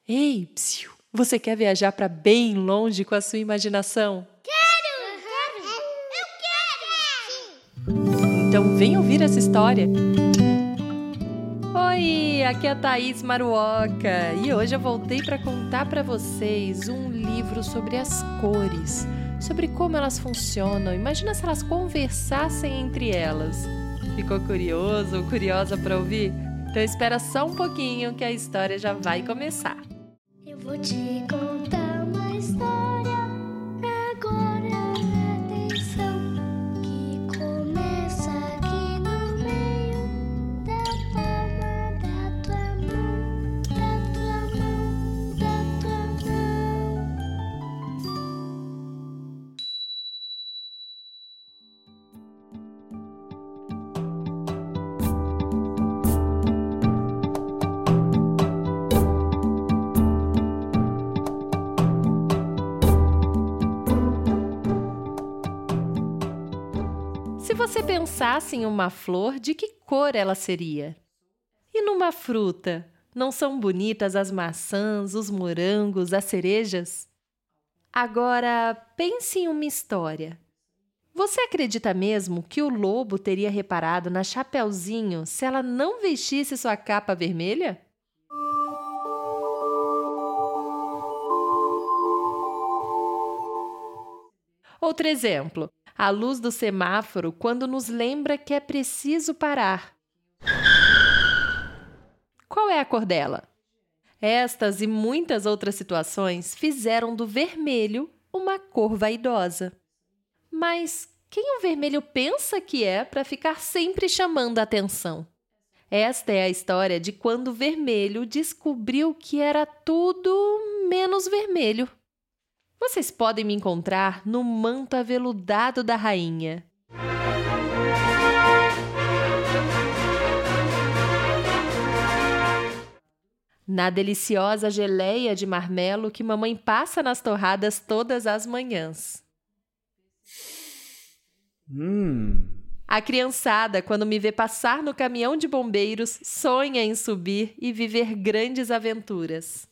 Ei, psiu, você quer viajar para bem longe com a sua imaginação? Quero! Eu quero! Então vem ouvir essa história. Oi, aqui é a Thaís Maruoka e hoje eu voltei para contar para vocês um livro sobre as cores, sobre como elas funcionam. Imagina se elas conversassem entre elas. Ficou curioso ou curiosa para ouvir? Então espera só um pouquinho que a história já vai começar. Eu vou te contar uma história agora, atenção, que começa aqui no meio da palma da tua mão, da tua mão, da tua mão. Se você pensasse em uma flor, de que cor ela seria? E numa fruta, não são bonitas as maçãs, os morangos, as cerejas? Agora, pense em uma história. Você acredita mesmo que o lobo teria reparado na Chapeuzinho se ela não vestisse sua capa vermelha? Outro exemplo, a luz do semáforo quando nos lembra que é preciso parar. Qual é a cor dela? Estas e muitas outras situações fizeram do vermelho uma cor vaidosa. Mas quem o vermelho pensa que é para ficar sempre chamando a atenção? Esta é a história de quando o vermelho descobriu que era tudo menos vermelho. Vocês podem me encontrar no manto aveludado da rainha. Na deliciosa geleia de marmelo que mamãe passa nas torradas todas as manhãs. A criançada, quando me vê passar no caminhão de bombeiros, sonha em subir e viver grandes aventuras.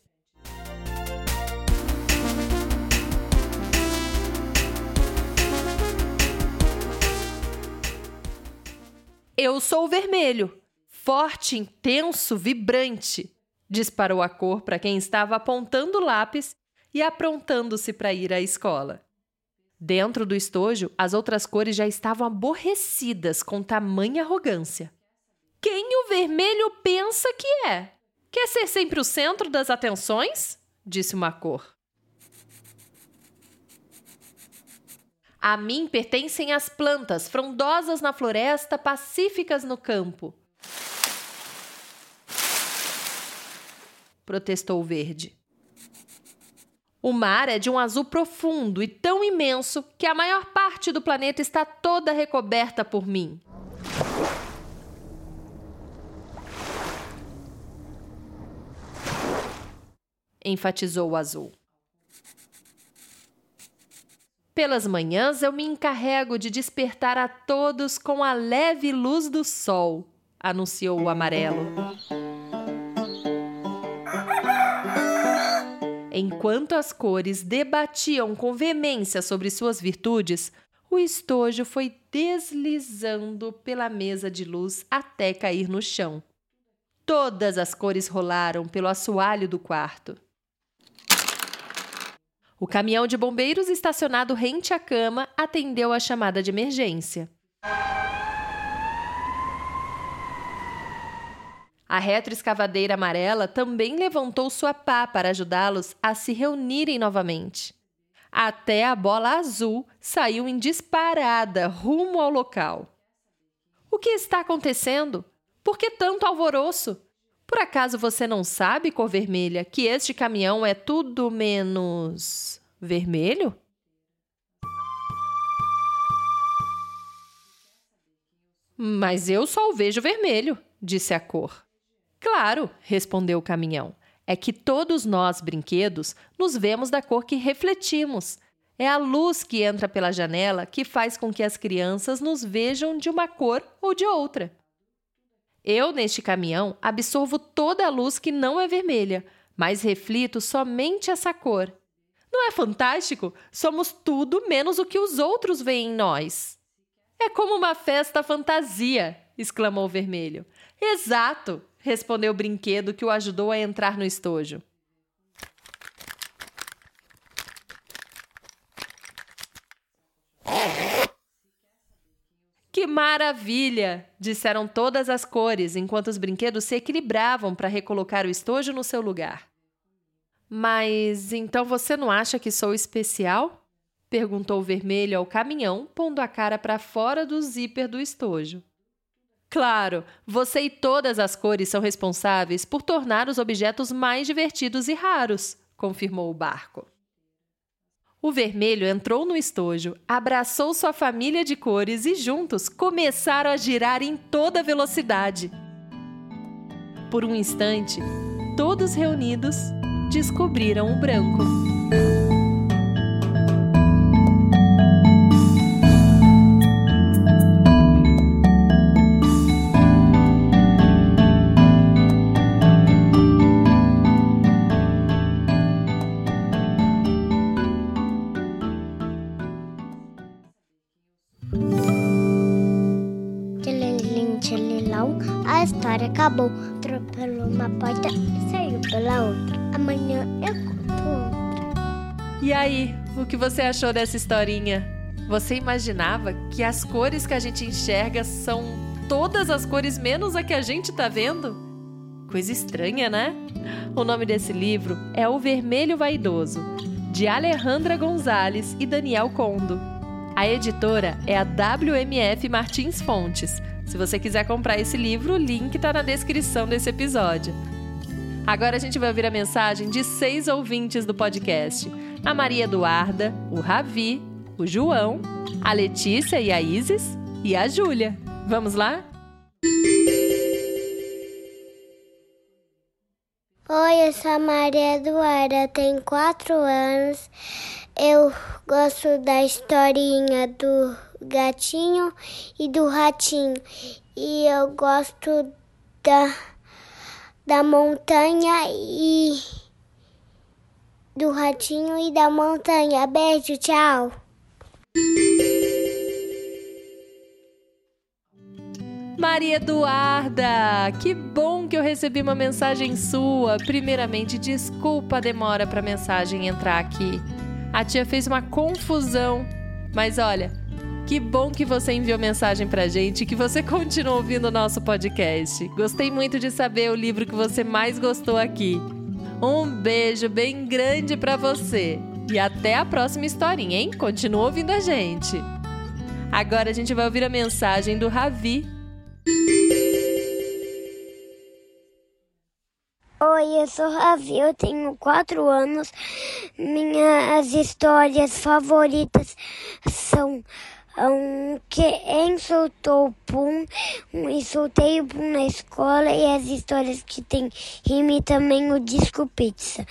Eu sou o vermelho, forte, intenso, vibrante, disparou a cor para quem estava apontando o lápis e aprontando-se para ir à escola. Dentro do estojo, as outras cores já estavam aborrecidas com tamanha arrogância. Quem o vermelho pensa que é? Quer ser sempre o centro das atenções? Disse uma cor. A mim pertencem as plantas, frondosas na floresta, pacíficas no campo. Protestou o verde. O mar é de um azul profundo e tão imenso que a maior parte do planeta está toda recoberta por mim. Enfatizou o azul. Pelas manhãs eu me encarrego de despertar a todos com a leve luz do sol, anunciou o amarelo. Enquanto as cores debatiam com veemência sobre suas virtudes, o estojo foi deslizando pela mesa de luz até cair no chão. Todas as cores rolaram pelo assoalho do quarto. O caminhão de bombeiros estacionado rente à cama atendeu a chamada de emergência. A retroescavadeira amarela também levantou sua pá para ajudá-los a se reunirem novamente. Até a bola azul saiu em disparada rumo ao local. O que está acontecendo? Por que tanto alvoroço? Por acaso você não sabe, cor vermelha, que este caminhão é tudo menos vermelho? Mas eu só o vejo vermelho, disse a cor. Claro, respondeu o caminhão. É que todos nós, brinquedos, nos vemos da cor que refletimos. É a luz que entra pela janela que faz com que as crianças nos vejam de uma cor ou de outra. Eu, neste caminhão, absorvo toda a luz que não é vermelha, mas reflito somente essa cor. Não é fantástico? Somos tudo menos o que os outros veem em nós. É como uma festa fantasia, exclamou o vermelho. Exato, respondeu o brinquedo que o ajudou a entrar no estojo. Que maravilha! Disseram todas as cores, enquanto os brinquedos se equilibravam para recolocar o estojo no seu lugar. Mas então você não acha que sou especial? Perguntou o vermelho ao caminhão, pondo a cara para fora do zíper do estojo. Claro, você e todas as cores são responsáveis por tornar os objetos mais divertidos e raros, confirmou o barco. O vermelho entrou no estojo, abraçou sua família de cores e juntos começaram a girar em toda velocidade. Por um instante, todos reunidos descobriram o branco. Tchelilim, tchelilau, a história acabou. Atropelou uma porta e saiu pela outra. Amanhã eu conto outra. E aí, o que você achou dessa historinha? Você imaginava que as cores que a gente enxerga são todas as cores menos a que a gente tá vendo? Coisa estranha, né? O nome desse livro é O Vermelho Vaidoso, de Alejandra Gonzalez e Daniel Condo. A editora é a WMF Martins Fontes. Se você quiser comprar esse livro, o link está na descrição desse episódio. Agora a gente vai ouvir a mensagem de 6 ouvintes do podcast. A Maria Eduarda, o Ravi, o João, a Letícia e a Isis e a Júlia. Vamos lá? Oi, eu sou a Maria Eduarda, tenho 4 anos. Eu gosto da historinha do gatinho e do ratinho. E eu gosto da montanha e do ratinho e da montanha. Beijo, tchau. Maria Eduarda, que bom que eu recebi uma mensagem sua. Primeiramente, desculpa a demora para a mensagem entrar aqui. A tia fez uma confusão. Mas olha, que bom que você enviou mensagem pra gente e que você continua ouvindo o nosso podcast. Gostei muito de saber o livro que você mais gostou aqui. Um beijo bem grande pra você. E até a próxima historinha, hein? Continua ouvindo a gente. Agora a gente vai ouvir a mensagem do Ravi. Oi, eu sou Ravi, eu tenho 4 anos. Minhas histórias favoritas são quem soltou o pum, e soltei o pum na escola, e as histórias que tem rime também, o Disco Pizza.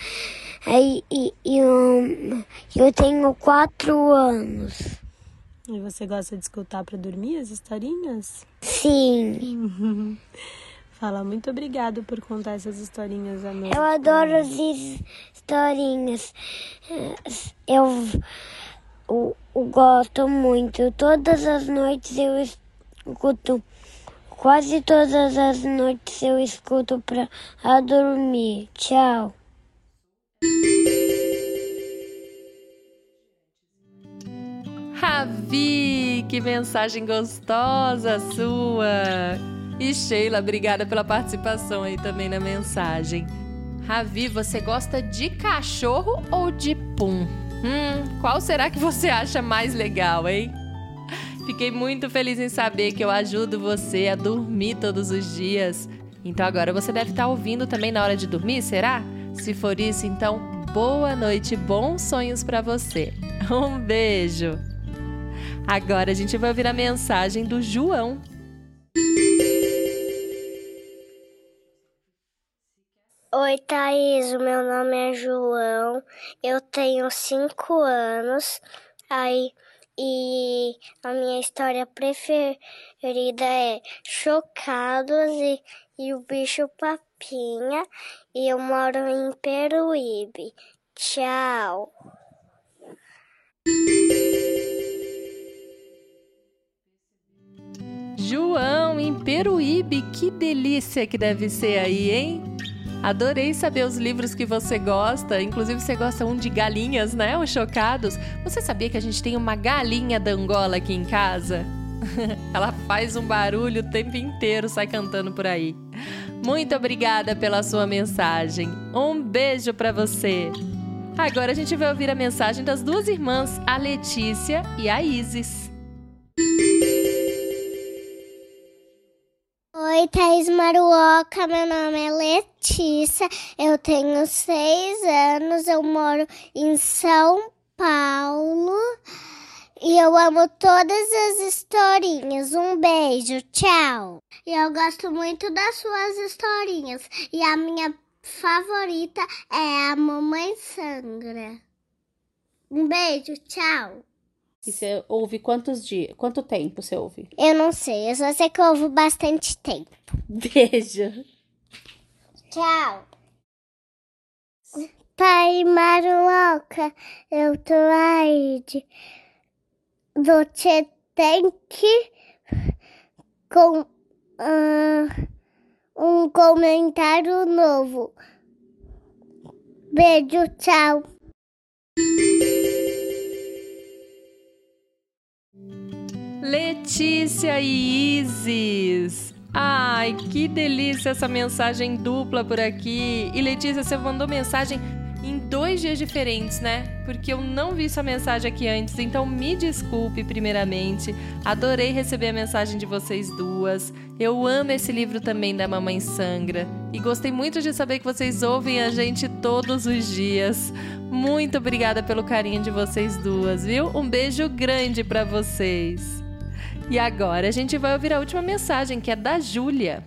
Eu tenho 4 anos. E você gosta de escutar para dormir as historinhas? Sim. Fala, muito obrigado por contar essas historinhas à noite. Eu adoro as historinhas. Eu gosto muito. Todas as noites eu escuto. Quase todas as noites eu escuto para dormir. Tchau. Ravi, que mensagem gostosa sua! E Sheila, obrigada pela participação aí também na mensagem. Ravi, você gosta de cachorro ou de pum? Qual será que você acha mais legal, hein? Fiquei muito feliz em saber que eu ajudo você a dormir todos os dias. Então agora você deve estar ouvindo também na hora de dormir, será? Se for isso, então boa noite e bons sonhos para você. Um beijo! Agora a gente vai ouvir a mensagem do João. Oi, Thaís, o meu nome é João, eu tenho 5 anos, e a minha história preferida é Chocados e o Bicho Papão. Papinha e eu moro em Peruíbe. Tchau. João, em Peruíbe, que delícia que deve ser aí, hein? Adorei saber os livros que você gosta, inclusive você gosta de galinhas, né? Os Chocados. Você sabia que a gente tem uma galinha da Angola aqui em casa? Ela faz um barulho o tempo inteiro, sai cantando por aí. Muito obrigada pela sua mensagem. Um beijo pra você. Agora a gente vai ouvir a mensagem das duas irmãs, a Letícia e a Isis. Oi, Thaís Maruoca, meu nome é Letícia, eu tenho 6 anos, eu moro em São Paulo e eu amo todas as historinhas. Um beijo, tchau! E eu gosto muito das suas historinhas e a minha favorita é a Mamãe Sangra. Um beijo, tchau! E você ouve quantos dias? Quanto tempo você ouve? Eu não sei, eu só sei que eu ouvo bastante tempo. Beijo. Tchau. Pai Maruoca, eu tô aí. Você tem que com um comentário novo. Beijo, tchau. Letícia e Isis. Ai, que delícia essa mensagem dupla por aqui. E Letícia, você mandou mensagem em 2 dias diferentes, né? Porque eu não vi sua mensagem aqui antes, então me desculpe primeiramente. Adorei receber a mensagem de vocês duas. Eu amo esse livro também da Mamãe Sangra. E gostei muito de saber que vocês ouvem a gente todos os dias. Muito obrigada pelo carinho de vocês duas, viu? Um beijo grande pra vocês. E agora a gente vai ouvir a última mensagem, que é da Júlia.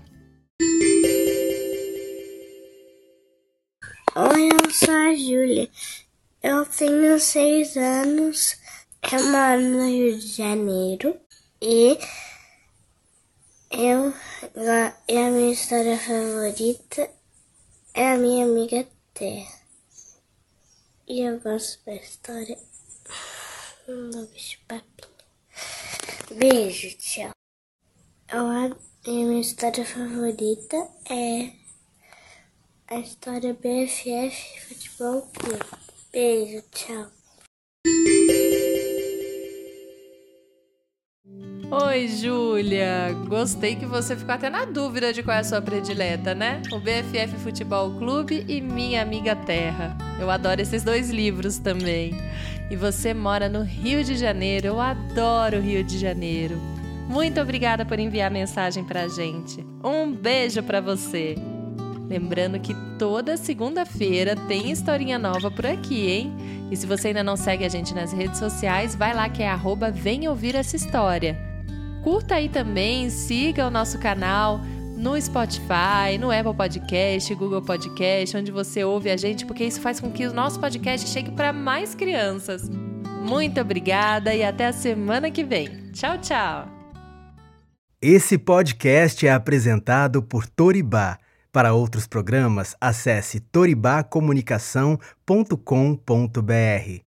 Oi, eu sou a Júlia. Eu tenho 6 anos. Eu moro no Rio de Janeiro. E a minha história favorita é a minha amiga Terra. E eu gosto da história do bicho papinha. Beijo, tchau. A minha história favorita é a história BFF Futebol Clube. Beijo, tchau. Oi, Júlia. Gostei que você ficou até na dúvida de qual é a sua predileta, né? O BFF Futebol Clube e Minha Amiga Terra. Eu adoro esses 2 livros também. E você mora no Rio de Janeiro. Eu adoro o Rio de Janeiro. Muito obrigada por enviar mensagem pra gente. Um beijo pra você. Lembrando que toda segunda-feira tem historinha nova por aqui, hein? E se você ainda não segue a gente nas redes sociais, vai lá que é @Vem Ouvir Essa História. Curta aí também, siga o nosso canal no Spotify, no Apple Podcast, Google Podcast, onde você ouve a gente, porque isso faz com que o nosso podcast chegue para mais crianças. Muito obrigada e até a semana que vem. Tchau, tchau! Esse podcast é apresentado por Toribá. Para outros programas, acesse toribacomunicação.com.br.